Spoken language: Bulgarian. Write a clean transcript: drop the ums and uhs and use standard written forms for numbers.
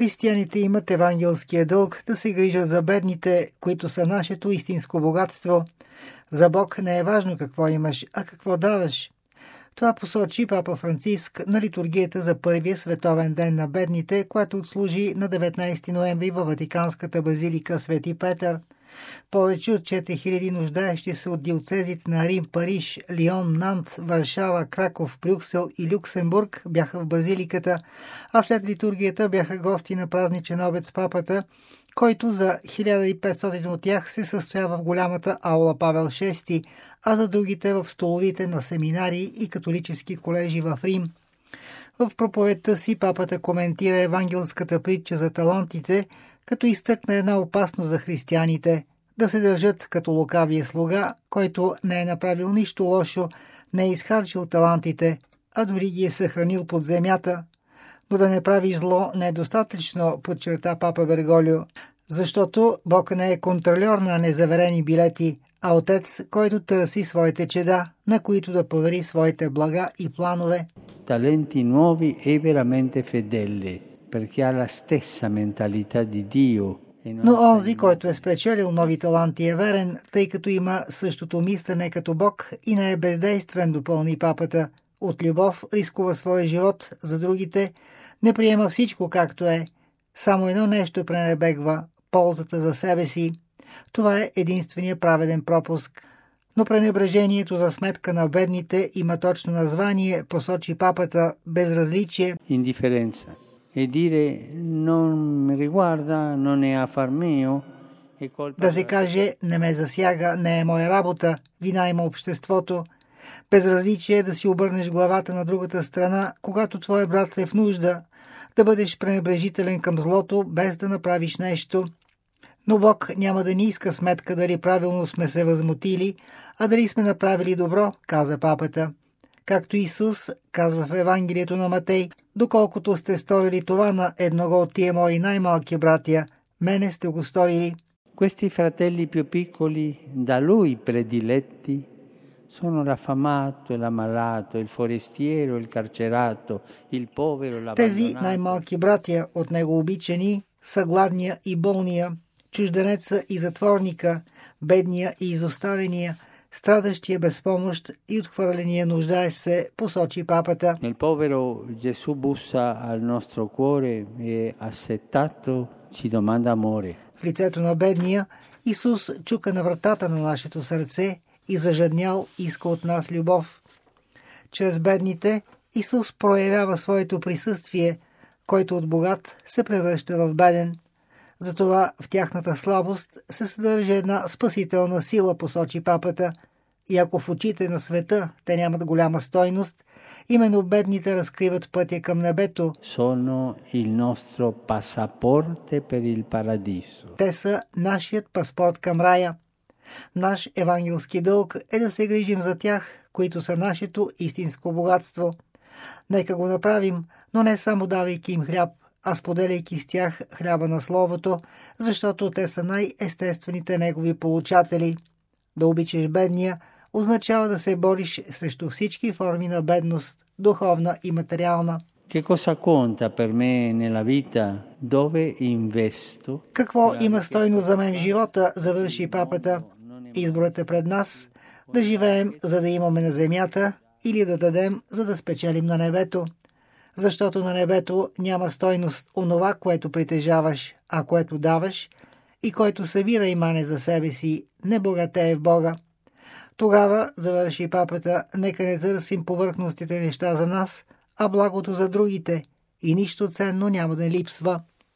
Християните имат евангелския дълг да се грижат за бедните, които са нашето истинско богатство. За Бог не е важно какво имаш, а какво даваш. Това посочи папа Франциск на литургията за първия световен ден на бедните, която отслужи на 19 ноември във Ватиканската базилика Свети Петър. Повече от 4000 нуждаещи се от диоцезите на Рим, Париж, Лион, Нант, Варшава, Краков, Брюксел и Люксембург бяха в базиликата, а след литургията бяха гости на празничен обед с папата, който за 1500 от тях се състоява в голямата аула Павел VI, а за другите в столовите на семинари и католически колежи в Рим. В проповедта си папата коментира евангелската притча за талантите, като изтъкна една опасност за християните – да се държат като лукавия слуга, който не е направил нищо лошо, не е изхарчил талантите, а дори ги е съхранил под земята. Но да не правиш зло не е достатъчно, подчерта папа Берголио, защото Бог не е контрольор на незаверени билети, а отец, който търси своите чеда, на които да повери своите блага и планове. Talenти nuovi è veramente fedele, perché ha la stessa mentalità di Dio. Но онзи, който е спечелил нови таланти, е верен, тъй като има същото мислене като Бог и не е бездействен, допълни папата. От любов рискува своя живот за другите, не приема всичко както е. Само едно нещо пренебрегва – ползата за себе си. Това е единствения праведен пропуск. Но пренебрежението за сметка на бедните има точно название, посочи папата – безразличие. Индиференца. E dire non mi riguarda, non è affar mio. Да се каже не ме засяга, не е моя работа, вина има обществото. Безразличие е да си обърнеш главата на другата страна, когато твой брат е в нужда, да бъдеш пренебрежителен към злото, без да направиш нещо. Но Бог няма да ни иска сметка дали правилно сме се възмутили, а дали сме направили добро, каза папата. Както Исус казва в Евангелието на Матей, доколкото сте сторили това на едного от тия мои най-малки братия, мене сте го сторили. Questi fratelli più piccoli, da lui prediletti, sono l'affamato e l'ammalato, il forestiero, il carcerato, il povero, l'abbandonato. Тези най-малки братя от него обичани са гладния и болния, чужденеца и затворника, бедния и изоставения, страдащия без помощ и отхвърления нуждаещ се, посочи папата. Nel povero Gesù bussa al nostro cuore e assetato ci domanda amore. В лицето на бедния Исус чука на вратата на нашето сърце и зажаднял иска от нас любов. Чрез бедните Исус проявява своето присъствие, който от богат се превръща в беден. Затова в тяхната слабост се съдържа една спасителна сила, посочи папата. И ако в очите на света те нямат голяма стойност, именно бедните разкриват пътя към небето. Sono il nostro passaporto per il paradiso. Те са нашият паспорт към рая. Наш евангелски дълг е да се грижим за тях, които са нашето истинско богатство. Нека го направим, но не само давайки им хляб, а споделяйки с тях хляба на Словото, защото те са най-естествените негови получатели. Да обичаш бедния означава да се бориш срещу всички форми на бедност, духовна и материална. Che cosa conta per me nella vita? Dove investo? Какво има стойност за мен в живота, завърши папата. Изборът е пред нас да живеем, за да имаме на земята, или да дадем, за да спечелим на небето. Защото на небето няма стойност онова, което притежаваш, а което даваш, и който събира и мане за себе си, не богатее в Бога. Тогава, завърши папата, нека не търсим повърхностните неща за нас, а благото за другите, и нищо ценно няма да липсва.